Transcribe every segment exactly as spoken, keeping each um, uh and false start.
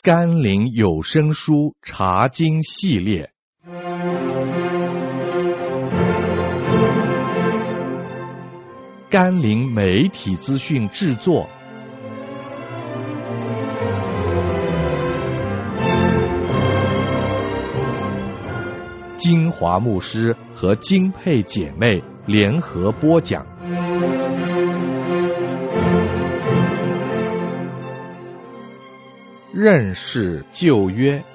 甘霖有声书查经系列，甘霖媒体资讯制作，金华牧师和金佩姐妹联合播讲。认识旧约。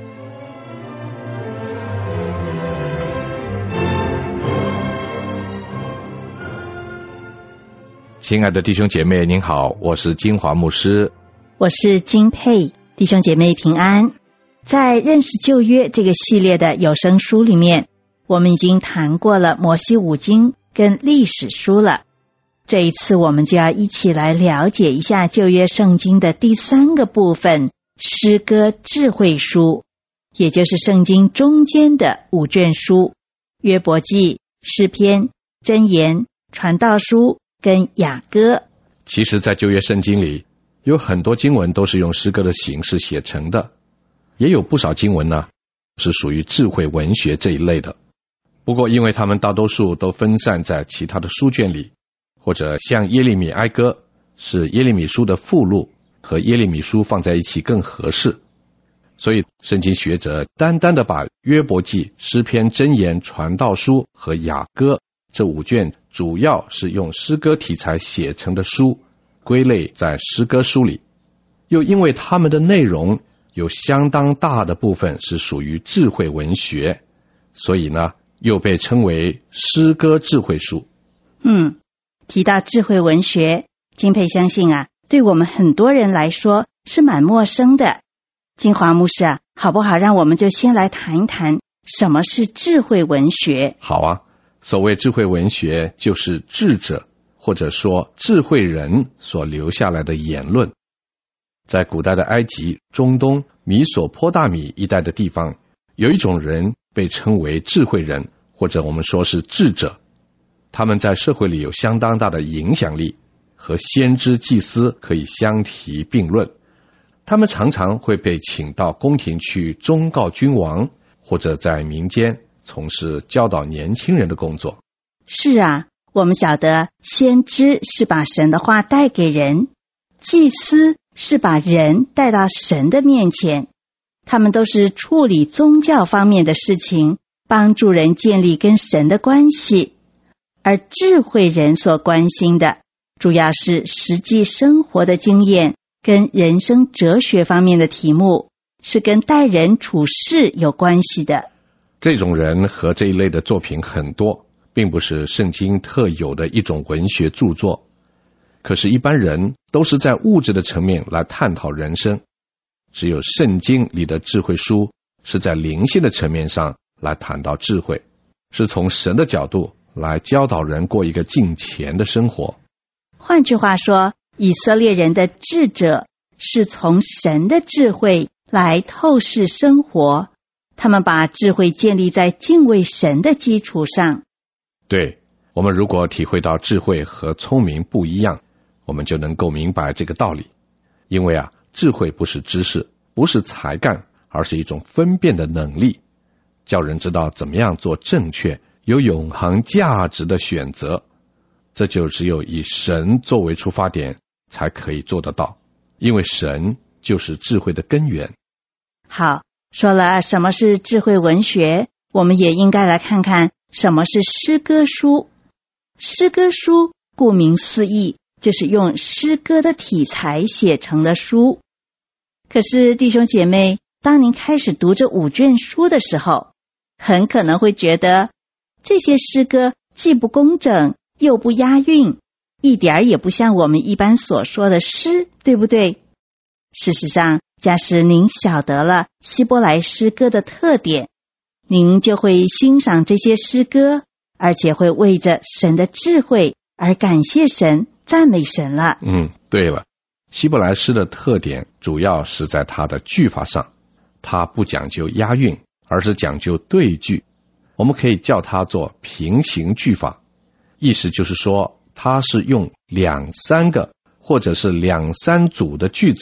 亲爱的弟兄姐妹您好，我是金华牧师， 我是金佩，弟兄姐妹平安。在认识旧约这个系列的有声书里面，我们已经谈过了摩西五经跟历史书了。这一次我们就要一起来了解一下旧约圣经的第三个部分，诗歌智慧书，也就是圣经中间的五卷书，约伯记、诗篇、箴言、传道书跟雅歌。 其实在旧约圣经里有很多经文都是用诗歌的形式写成的，也有不少经文呢是属于智慧文学这一类的。不过因为他们大多数都分散在其他的书卷里，或者像耶利米哀歌是耶利米书的附录，和耶利米书放在一起更合适，所以圣经学者单单的把约伯记、诗篇、箴言、传道书和雅歌这五卷主要是用诗歌题材写成的书归类在诗歌书里，又因为它们的内容有相当大的部分是属于智慧文学，所以呢又被称为诗歌智慧书。 嗯，提到智慧文学，金佩相信啊对我们很多人来说是蛮陌生的。金华牧师啊，好不好让我们就先来谈一谈什么是智慧文学？ 好啊，所谓智慧文学就是智者或者说智慧人所留下来的言论。在古代的埃及、中东、米索波大米一带的地方，有一种人被称为智慧人，或者我们说是智者，他们在社会里有相当大的影响力，和先知祭司可以相提并论。他们常常会被请到宫廷去忠告君王，或者在民间从事教导年轻人的工作。 是啊，我们晓得先知是把神的话带给人，祭司是把人带到神的面前，他们都是处理宗教方面的事情，帮助人建立跟神的关系。而智慧人所关心的主要是实际生活的经验跟人生哲学方面的题目，是跟待人处事有关系的。 这种人和这一类的作品很多，并不是圣经特有的一种文学著作。可是一般人都是在物质的层面来探讨人生，只有圣经里的智慧书是在灵性的层面上来谈到智慧，是从神的角度来教导人过一个敬虔的生活。 换句话说，以色列人的智者是从神的智慧来透视生活，他们把智慧建立在敬畏神的基础上。 对，我们如果体会到智慧和聪明不一样，我们就能够明白这个道理。因为啊，智慧不是知识，不是才干，而是一种分辨的能力，叫人知道怎么样做正确、有永恒价值的选择。这就只有以神作为出发点才可以做得到，因为神就是智慧的根源。 好，说了什么是智慧文学，我们也应该来看看什么是诗歌书。诗歌书顾名思义，就是用诗歌的题材写成的书。可是弟兄姐妹，当您开始读这五卷书的时候，很可能会觉得这些诗歌既不工整又不押韵，一点儿也不像我们一般所说的诗，对不对？事实上，假使您晓得了希伯来诗歌的特点，您就会欣赏这些诗歌，而且会为着神的智慧而感谢神、赞美神了。 嗯，对了，希伯来诗的特点主要是在它的句法上，它不讲究押韵，而是讲究对句。我们可以叫它做平行句法，意思就是说它是用两三个或者是两三组的句子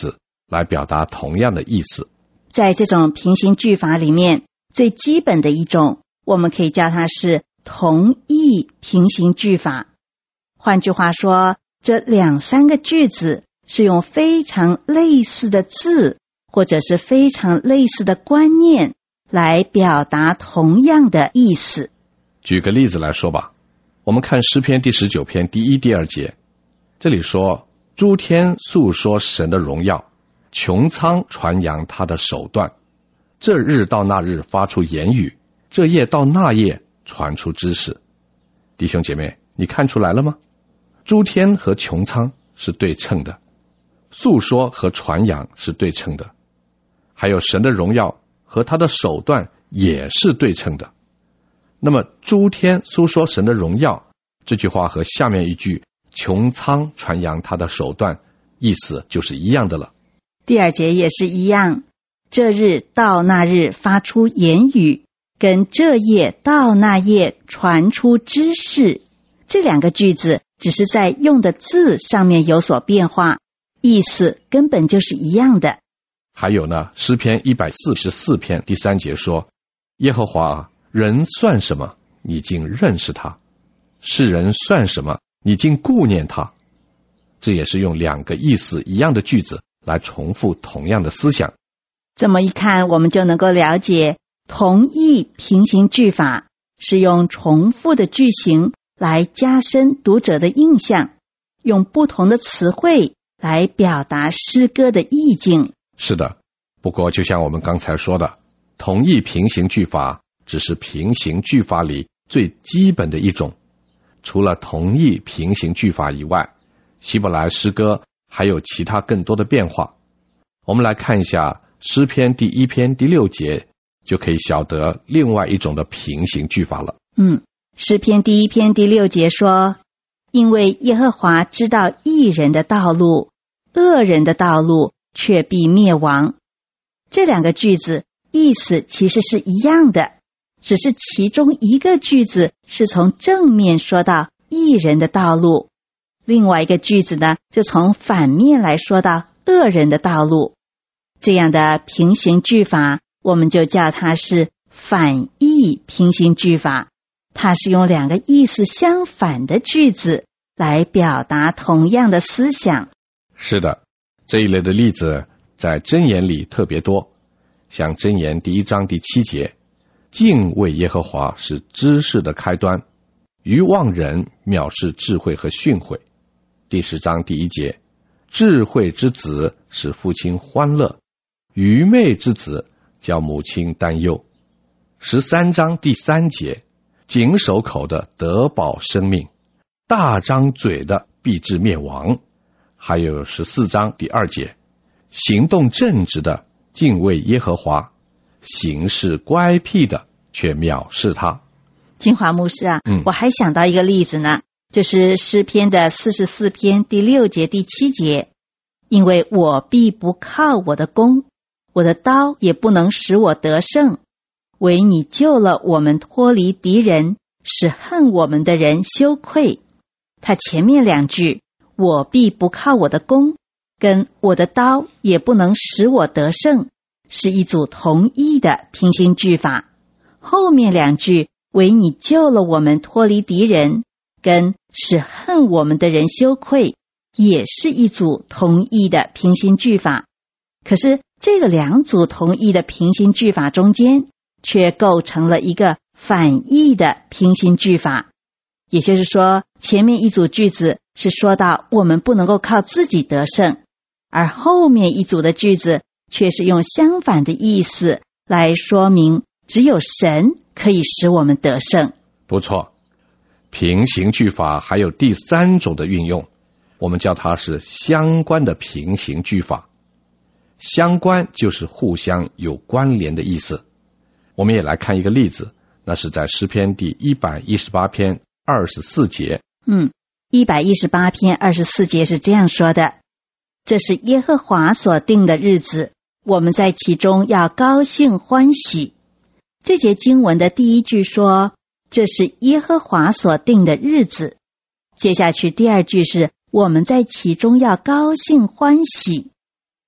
来表达同样的意思。 在这种平行句法里面，最基本的一种，我们可以叫它是同义平行句法。换句话说，这两三个句子是用非常类似的字，或者是非常类似的观念来表达同样的意思。 举个例子来说吧，我们看诗篇第十九篇第一、第二节，这里说：诸天诉说神的荣耀，穹苍传扬他的手段。这日到那日发出言语，这夜到那夜传出知识。弟兄姐妹，你看出来了吗？诸天和穹苍是对称的，诉说和传扬是对称的，还有神的荣耀和他的手段也是对称的。那么诸天诉说神的荣耀，这句话和下面一句穹苍传扬他的手段意思就是一样的了。 第二节也是一样，这日到那日发出言语，跟这夜到那夜传出知识，这两个句子只是在用的字上面有所变化，意思根本就是一样的。 还有呢，诗篇一百四十四篇第三节说：耶和华啊，人算什么，你竟认识他；世人算什么，你竟顾念他。这也是用两个意思一样的句子来重复同样的思想。 这么一看，我们就能够了解，同义平行句法是用重复的句型来加深读者的印象，用不同的词汇来表达诗歌的意境。 是的，不过就像我们刚才说的，同义平行句法只是平行句法里最基本的一种。除了同义平行句法以外，希伯来诗歌还有其他更多的变化。我们来看一下诗篇第一篇第六节，就可以晓得另外一种的平行句法了。 嗯，诗篇第一篇第六节说：因为耶和华知道义人的道路，恶人的道路却必灭亡。这两个句子意思其实是一样的，只是其中一个句子是从正面说到义人的道路，另外一个句子呢，就从反面来说到恶人的道路。这样的平行句法，我们就叫它是反义平行句法，它是用两个意思相反的句子来表达同样的思想。 是的，这一类的例子在箴言里特别多，像箴言第一章第七节，敬畏耶和华是知识的开端，愚妄人藐视智慧和训诲。第十章第一节，智慧之子使父亲欢乐，愚昧之子叫母亲担忧。十三章第三节，谨守口的得保生命，大张嘴的必致灭亡。还有十四章第二节，行动正直的敬畏耶和华，行事乖僻的却藐视他。 金华牧师啊， 嗯， 我还想到一个例子呢，就是诗篇的四十四篇第六节第七节，因为我必不靠我的弓，我的刀也不能使我得胜，唯你救了我们脱离敌人，使恨我们的人羞愧。他前面两句我必不靠我的弓跟我的刀也不能使我得胜是一组同义的平行句法，后面两句唯你救了我们脱离敌人跟使恨我们的人羞愧也是一组同义的平行句法。可是这个两组同义的平行句法中间却构成了一个反义的平行句法，也就是说，前面一组句子是说到我们不能够靠自己得胜，而后面一组的句子却是用相反的意思来说明只有神可以使我们得胜。 不错，平行句法还有第三种的运用，我们叫它是相关的平行句法。相关就是互相有关联的意思。我们也来看一个例子，那是在诗篇第一百一十八篇二十四节。 嗯，一百一十八篇二十四节是这样说的：这是耶和华所定的日子，我们在其中要高兴欢喜。这节经文的第一句说，这是耶和华所定的日子。接下去第二句是，我们在其中要高兴欢喜。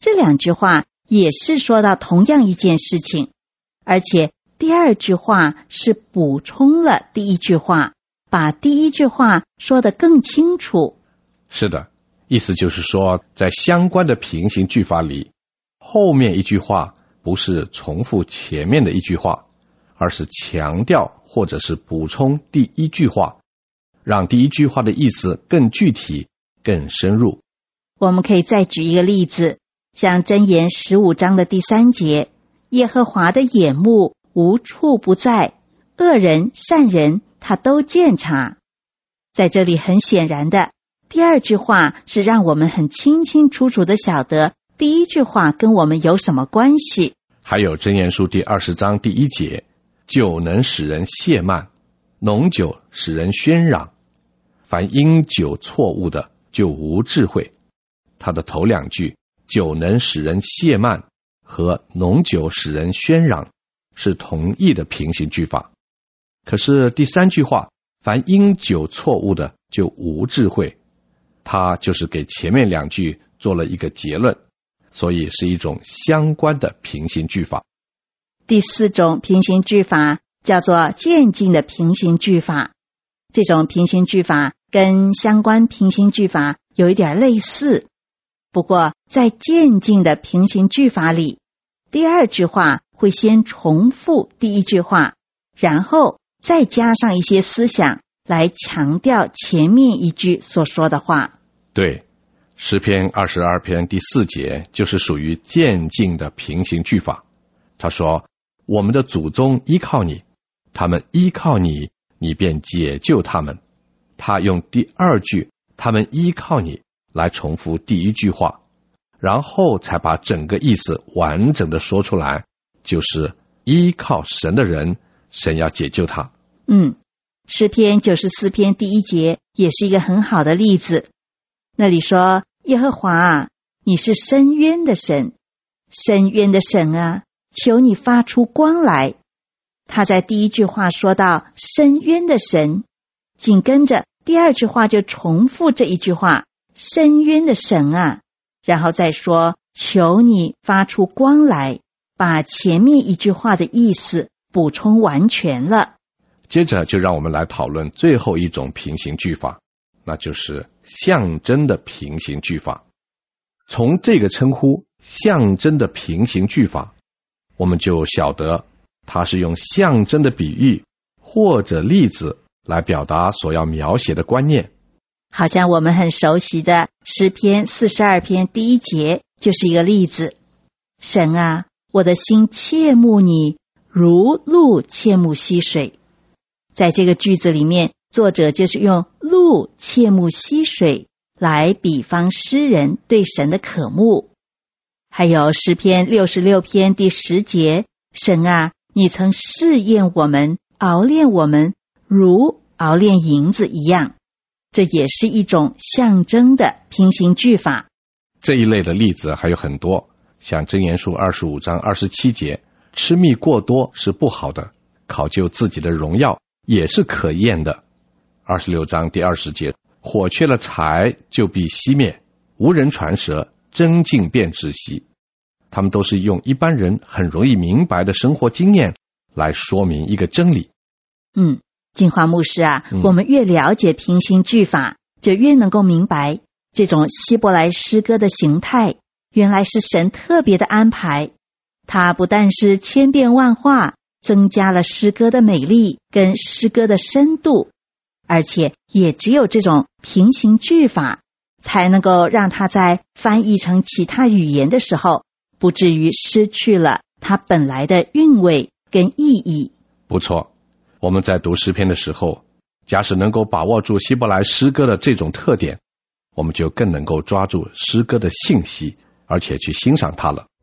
这两句话也是说到同样一件事情，而且第二句话是补充了第一句话，把第一句话说得更清楚。 是的，意思就是说，在相关的平行句法里，后面一句话不是重复前面的一句话，而是强调或者是补充第一句话，让第一句话的意思更具体、更深入。 我们可以再举一个例子，像箴言十五章的第三节，耶和华的眼目无处不在，恶人善人他都鉴察。在这里很显然的，第二句话是让我们很清清楚楚的晓得第一句话跟我们有什么关系。 还有箴言书第二十章第一节，酒能使人懈慢，浓酒使人喧嚷，凡因酒错误的就无智慧。它的头两句，酒能使人懈慢和浓酒使人喧嚷，是同义的平行句法。可是第三句话，凡因酒错误的就无智慧，它就是给前面两句做了一个结论，所以是一种相关的平行句法。 第四种平行句法叫做渐进的平行句法。这种平行句法跟相关平行句法有一点类似，不过在渐进的平行句法里，第二句话会先重复第一句话，然后再加上一些思想来强调前面一句所说的话。 对，诗篇二十二篇第四节就是属于渐进的平行句法。他说，我们的祖宗依靠你，他们依靠你，你便解救他们。他用第二句他们依靠你来重复第一句话，然后才把整个意思完整的说出来，就是依靠神的人，神要解救他。 嗯，诗篇九十四篇第一节也是一个很好的例子。那里说，耶和华啊，你是深渊的神，深渊的神啊，求你发出光来。他在第一句话说到深渊的神，紧跟着第二句话就重复这一句话，深渊的神啊，然后再说求你发出光来，把前面一句话的意思补充完全了。 接着就让我们来讨论最后一种平行句法，那就是象征的平行句法。从这个称呼象征的平行句法，我们就晓得它是用象征的比喻或者例子来表达所要描写的观念。 好像我们很熟悉的诗篇四十二篇第一节就是一个例子。神啊，我的心切慕你，如鹿切慕溪水。在这个句子里面，作者就是用鹿切慕溪水来比方诗人对神的渴慕。还有诗篇六十六篇第十节，神啊，你曾试验我们，熬炼我们，如熬炼银子一样。这也是一种象征的平行句法。 这一类的例子还有很多，像箴言书二十五章二十七节，吃蜜过多是不好的，考究自己的荣耀也是可厌的。二十六章第二十节，火缺了柴就必熄灭，无人传舌，真尽便窒息。他们都是用一般人很容易明白的生活经验来说明一个真理。 嗯，金华牧师啊、 嗯、 我们越了解平行句法，就越能够明白这种希伯来诗歌的形态原来是神特别的安排。它不但是千变万化，增加了诗歌的美丽跟诗歌的深度，而且也只有这种平行句法才能够让它在翻译成其他语言的时候不至于失去了它本来的韵味跟意义。 不错，我们在读诗篇的时候，假使能够把握住希伯来诗歌的这种特点，我们就更能够抓住诗歌的信息，而且去欣赏它了。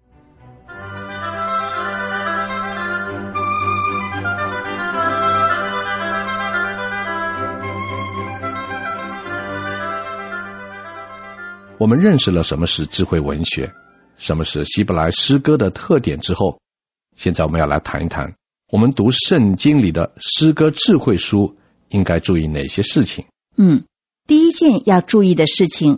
我们认识了什么是智慧文学，什么是希伯来诗歌的特点之后，现在我们要来谈一谈，我们读圣经里的诗歌智慧书应该注意哪些事情。 嗯，第一件要注意的事情，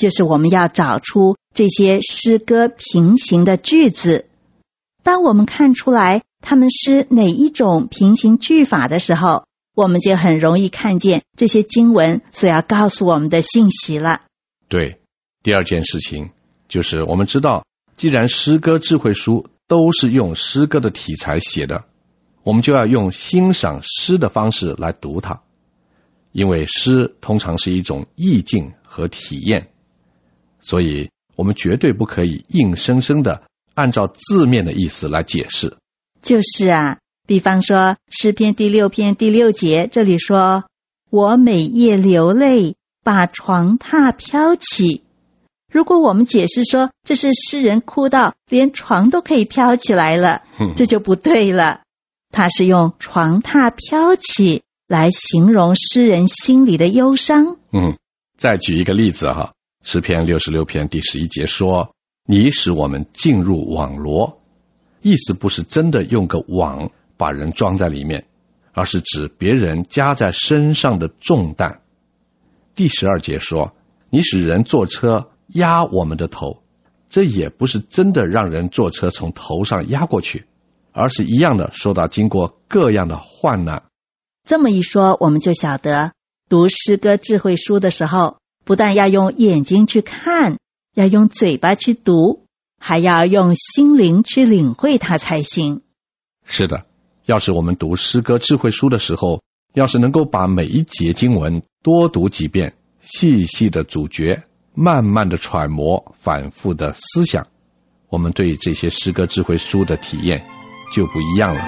就是我们要找出这些诗歌平行的句子。当我们看出来它们是哪一种平行句法的时候，我们就很容易看见这些经文所要告诉我们的信息了。 对，第二件事情就是我们知道，既然诗歌智慧书都是用诗歌的题材写的，我们就要用欣赏诗的方式来读它，因为诗通常是一种意境和体验，所以我们绝对不可以硬生生的按照字面的意思来解释。 就是啊，比方说诗篇第六篇第六节，这里说，我每夜流泪，把床榻飘起。如果我们解释说这是诗人哭到连床都可以飘起来了，这就不对了。他是用床榻飘起来形容诗人心里的忧伤。 嗯，再举一个例子哈，诗篇六十六篇第十一节说，你使我们进入网罗，意思不是真的用个网把人装在里面，而是指别人加在身上的重担。第十二节说，你使人坐车压我们的头，这也不是真的让人坐车从头上压过去，而是一样的说到经过各样的患难。 这么一说，我们就晓得读诗歌智慧书的时候，不但要用眼睛去看，要用嘴巴去读，还要用心灵去领会它才行。 是的，要是我们读诗歌智慧书的时候，要是能够把每一节经文多读几遍，细细的咀嚼，慢慢的揣摩，反复的思想，我们对这些诗歌智慧书的体验就不一样了。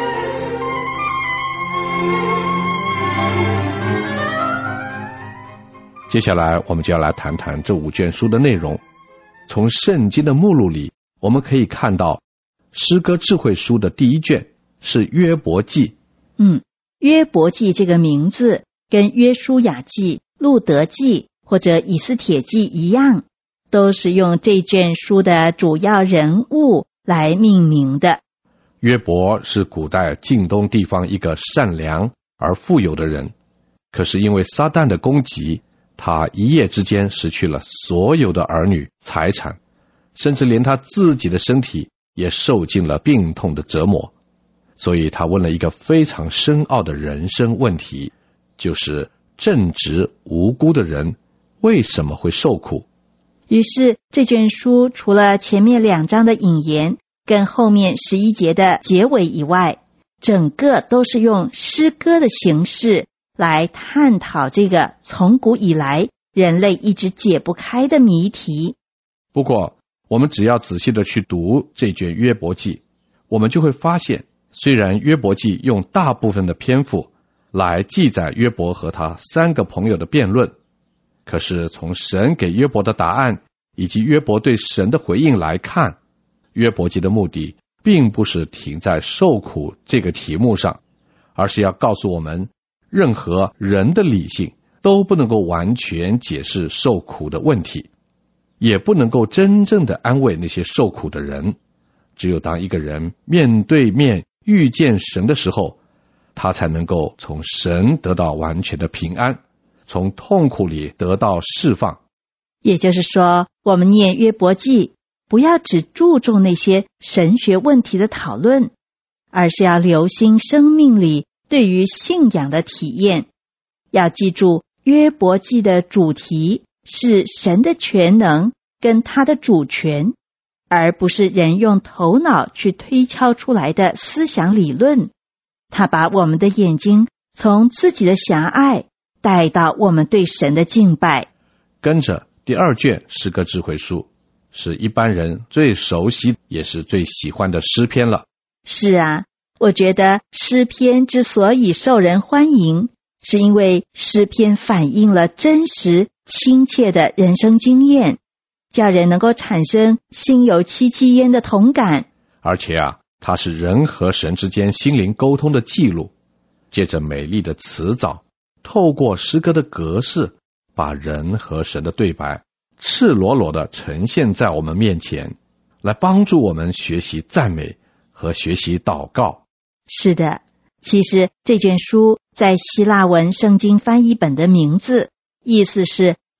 接下来我们就要来谈谈这五卷书的内容。从圣经的目录里，我们可以看到诗歌智慧书的第一卷是约伯记。 嗯，约伯记这个名字跟约书亚记、路德记或者以斯帖记一样，都是用这卷书的主要人物来命名的。 约伯是古代近东地方一个善良而富有的人，可是因为撒旦的攻击，他一夜之间失去了所有的儿女、财产，甚至连他自己的身体也受尽了病痛的折磨。所以他问了一个非常深奥的人生问题，就是正直无辜的人为什么会受苦？ 于是这卷书除了前面两章的引言跟后面十一节的结尾以外，整个都是用诗歌的形式来探讨这个从古以来人类一直解不开的谜题。 不过我们只要仔细的去读这卷约伯记，我们就会发现，虽然约伯记用大部分的篇幅来记载约伯和他三个朋友的辩论，可是从神给约伯的答案以及约伯对神的回应来看，约伯记的目的并不是停在受苦这个题目上，而是要告诉我们，任何人的理性都不能够完全解释受苦的问题，也不能够真正的安慰那些受苦的人。只有当一个人面对面遇见神的时候，他才能够从神得到完全的平安，从痛苦里得到释放。 也就是说，我们念约伯记，不要只注重那些神学问题的讨论，而是要留心生命里对于信仰的体验。要记住，约伯记的主题是神的全能跟他的主权，而不是人用头脑去推敲出来的思想理论。他把我们的眼睛从自己的狭隘带到我们对神的敬拜。 跟着第二卷诗歌智慧书，是一般人最熟悉也是最喜欢的诗篇了。 是啊，我觉得诗篇之所以受人欢迎，是因为诗篇反映了真实亲切的人生经验，叫人能够产生心有戚戚焉的同感。 而且啊，它是人和神之间心灵沟通的记录，借着美丽的词藻，透过诗歌的格式，把人和神的对白赤裸裸地呈现在我们面前，来帮助我们学习赞美和学习祷告。 是的，其实这卷书在希腊文圣经翻译本的名字，意思是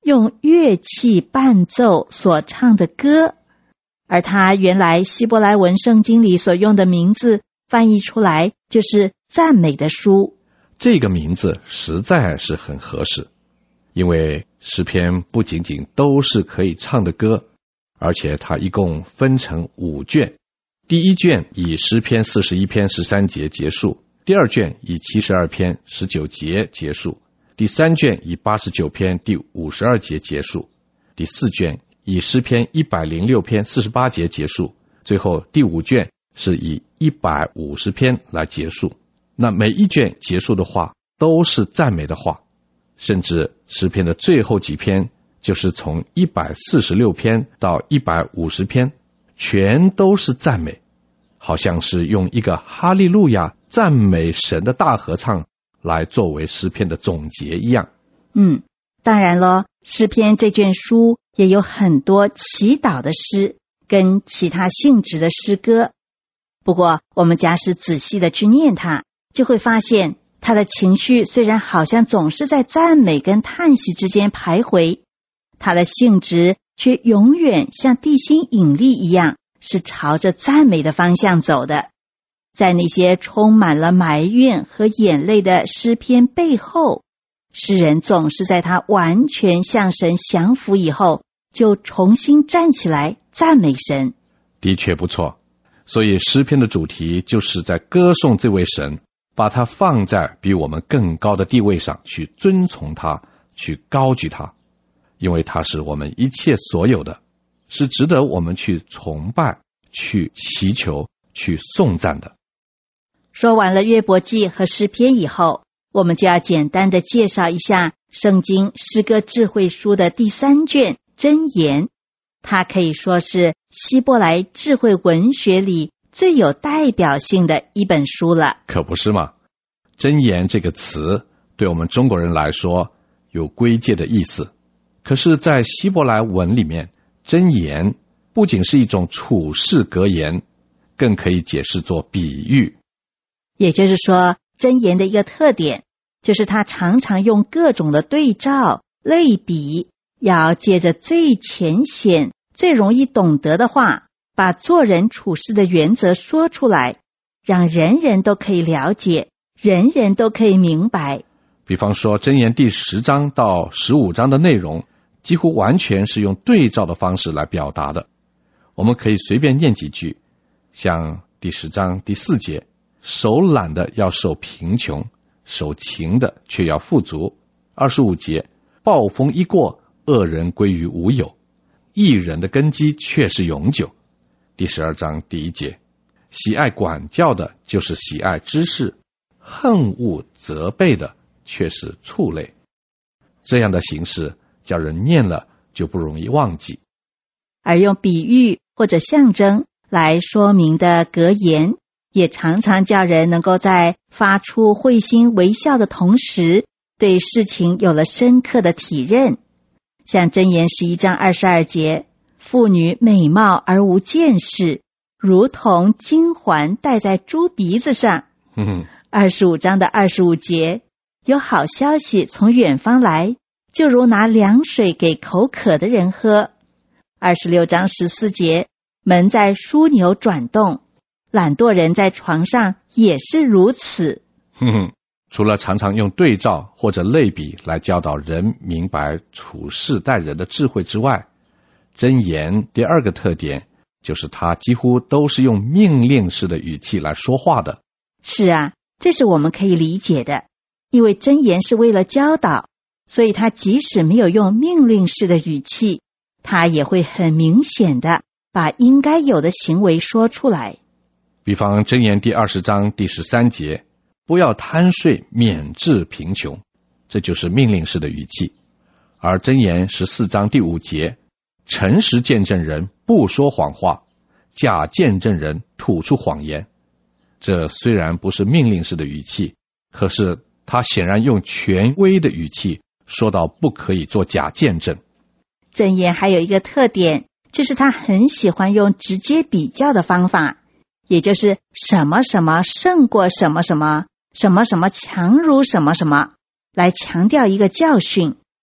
用乐器伴奏所唱的歌，而它原来希伯来文圣经里所用的名字翻译出来就是赞美的书。 这个名字实在是很合适，因为诗篇不仅仅都是可以唱的歌，而且它一共分成五卷。第一卷以诗篇四十一篇十三节结束，第二卷以七十二篇十九节结束，第三卷以八十九篇第五十二节结束，第四卷以诗篇一百零六篇四十八节结束，最后第五卷是以一百五十篇来结束。那每一卷结束的话都是赞美的话，甚至诗篇的最后几篇，就是从一百四十六篇到一百五十篇，全都是赞美，好像是用一个哈利路亚赞美神的大合唱来作为诗篇的总结一样。 嗯，当然了，诗篇这卷书也有很多祈祷的诗跟其他性质的诗歌，不过我们假使仔细的去念它，就会发现他的情绪虽然好像总是在赞美跟叹息之间徘徊，他的性质却永远像地心引力一样，是朝着赞美的方向走的。在那些充满了埋怨和眼泪的诗篇背后，诗人总是在他完全向神降服以后，就重新站起来赞美神。 的确不错，所以诗篇的主题就是在歌颂这位神，把他放在比我们更高的地位上，去尊崇他，去高举他，因为他是我们一切所有的，是值得我们去崇拜，去祈求，去颂赞的。 说完了约伯记和诗篇以后，我们就要简单的介绍一下圣经诗歌智慧书的第三卷箴言。它可以说是希伯来智慧文学里最有代表性的一本书了。 可不是吗？箴言这个词对我们中国人来说有归界的意思，可是在希伯来文里面，箴言不仅是一种处世格言，更可以解释作比喻。 也就是说，箴言的一个特点就是它常常用各种的对照类比，要借着最浅显最容易懂得的话，把做人处事的原则说出来，让人人都可以了解，人人都可以明白。 比方说箴言第十章到十五章的内容几乎完全是用对照的方式来表达的。我们可以随便念几句，像第十章第四节，手懒的要受贫穷，手勤的却要富足。二十五节，暴风一过，恶人归于无有，义人的根基却是永久。第十二章第一节，喜爱管教的就是喜爱知识，恨恶责备的却是畜类。这样的形式叫人念了就不容易忘记。 而用比喻或者象征来说明的格言，也常常叫人能够在发出会心微笑的同时，对事情有了深刻的体认。像箴言十一章二十二节，妇女美貌而无见识，如同金环戴在猪鼻子上。二十五章的二十五节，有好消息从远方来，就如拿凉水给口渴的人喝。二十六章十四节，门在枢纽转动，懒惰人在床上也是如此。 哼哼，除了常常用对照或者类比来教导人明白处事待人的智慧之外，箴言第二个特点就是它几乎都是用命令式的语气来说话的。 是啊，这是我们可以理解的，因为箴言是为了教导，所以它即使没有用命令式的语气，它也会很明显的把应该有的行为说出来。 比方箴言第二十章第十三节，不要贪睡免致贫穷，这就是命令式的语气。而箴言十四章第五节，诚实见证人不说谎话，假见证人吐出谎言。这虽然不是命令式的语气，可是他显然用权威的语气说到不可以做假见证。 箴言还有一个特点，就是他很喜欢用直接比较的方法，也就是什么什么胜过什么什么，什么什么强如什么什么，来强调一个教训。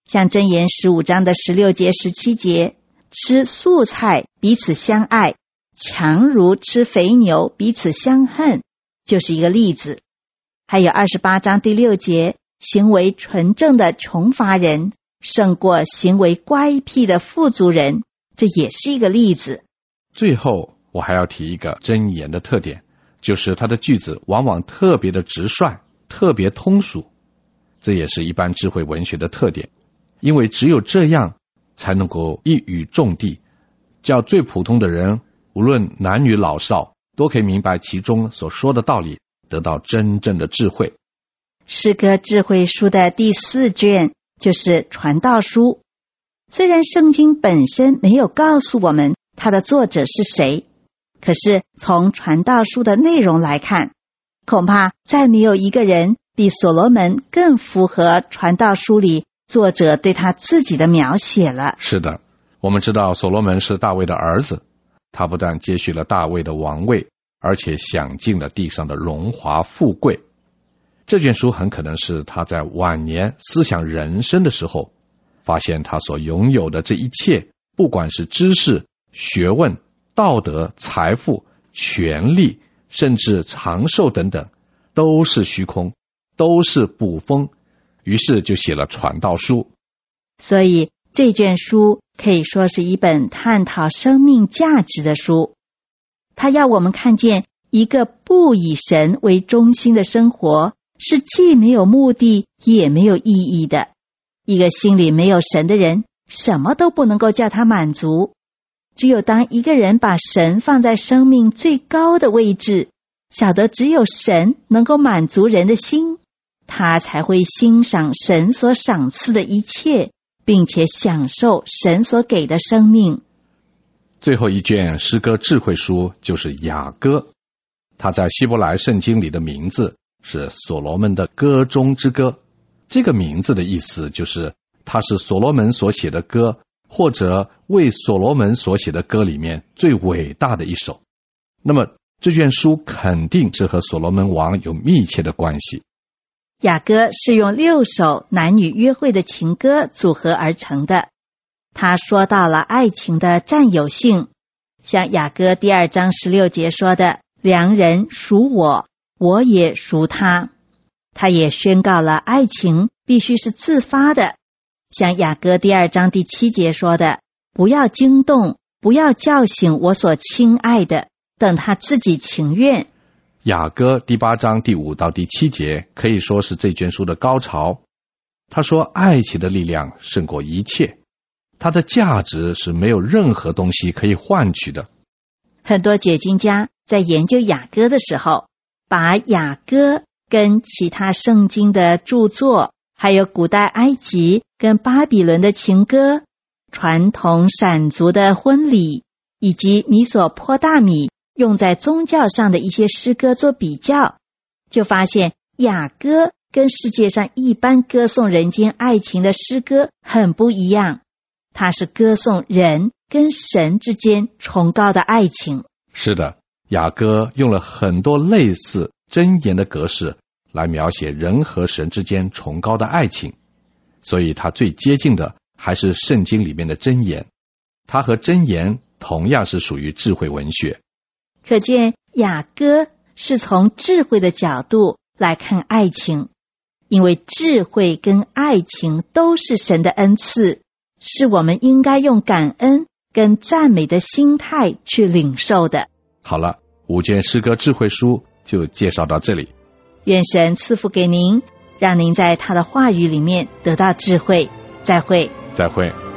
像箴言十五章的十六节、十七节，吃素菜彼此相爱，强如吃肥牛彼此相恨，就是一个例子。还有二十八章第六节，行为纯正的穷乏人胜过行为乖僻的富足人，这也是一个例子。 最后我还要提一个箴言的特点，就是它的句子往往特别的直率，特别通俗，这也是一般智慧文学的特点，因为只有这样才能够一语中的，叫最普通的人无论男女老少都可以明白其中所说的道理，得到真正的智慧。 诗歌智慧书的第四卷就是传道书。虽然圣经本身没有告诉我们它的作者是谁，可是从传道书的内容来看，恐怕再没有一个人比所罗门更符合传道书里作者对他自己的描写了。 是的，我们知道所罗门是大卫的儿子，他不但接续了大卫的王位，而且享尽了地上的荣华富贵。这卷书很可能是他在晚年思想人生的时候，发现他所拥有的这一切，不管是知识、学问、道德、财富、权力，甚至长寿等等，都是虚空，都是捕风，于是就写了传道书。 所以这卷书可以说是一本探讨生命价值的书，它要我们看见一个不以神为中心的生活是既没有目的也没有意义的。一个心里没有神的人，什么都不能够叫他满足。只有当一个人把神放在生命最高的位置，晓得只有神能够满足人的心，他才会欣赏神所赏赐的一切，并且享受神所给的生命。 最后一卷诗歌智慧书就是雅歌，它在希伯来圣经里的名字是所罗门的歌中之歌。这个名字的意思就是它是所罗门所写的歌，或者为所罗门所写的歌里面最伟大的一首。那么这卷书肯定是和所罗门王有密切的关系。 雅歌是用六首男女约会的情歌组合而成的，他说到了爱情的占有性，像雅歌第二章十六节说的，良人属我，我也属他。他也宣告了爱情必须是自发的，像雅歌第二章第七节说的，不要惊动，不要叫醒我所亲爱的，等他自己情愿。 雅歌第八章第五到第七节可以说是这卷书的高潮。他说爱情的力量胜过一切，它的价值是没有任何东西可以换取的。 很多解经家在研究雅歌的时候，把雅歌跟其他圣经的著作，还有古代埃及跟巴比伦的情歌，传统闪族的婚礼，以及米索坡大米用在宗教上的一些诗歌做比较，就发现雅歌跟世界上一般歌颂人间爱情的诗歌很不一样，它是歌颂人跟神之间崇高的爱情。 是的，雅歌用了很多类似箴言的格式来描写人和神之间崇高的爱情，所以它最接近的还是圣经里面的箴言，它和箴言同样是属于智慧文学。 可见雅歌是从智慧的角度来看爱情，因为智慧跟爱情都是神的恩赐，是我们应该用感恩跟赞美的心态去领受的。 好了，五卷诗歌智慧书就介绍到这里。 愿神赐福给您，让您在他的话语里面得到智慧。再会。 再会。